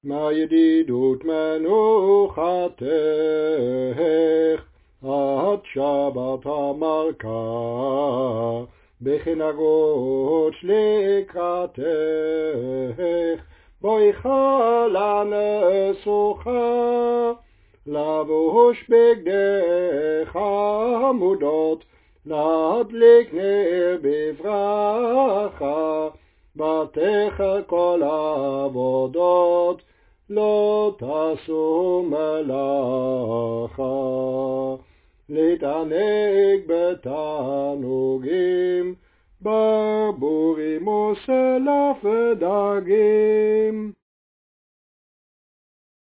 מה ידידות מנוחתך, עד שבת המלכה, בחנגות לקראתך, בואי חלה נסוכה, לבוש בגדך עמודות, להדליק נר בברכה, בתך כל עבודות, לא תעשו מלאכה. להתענג בתענוגים, ברבורים וסלף ודגים.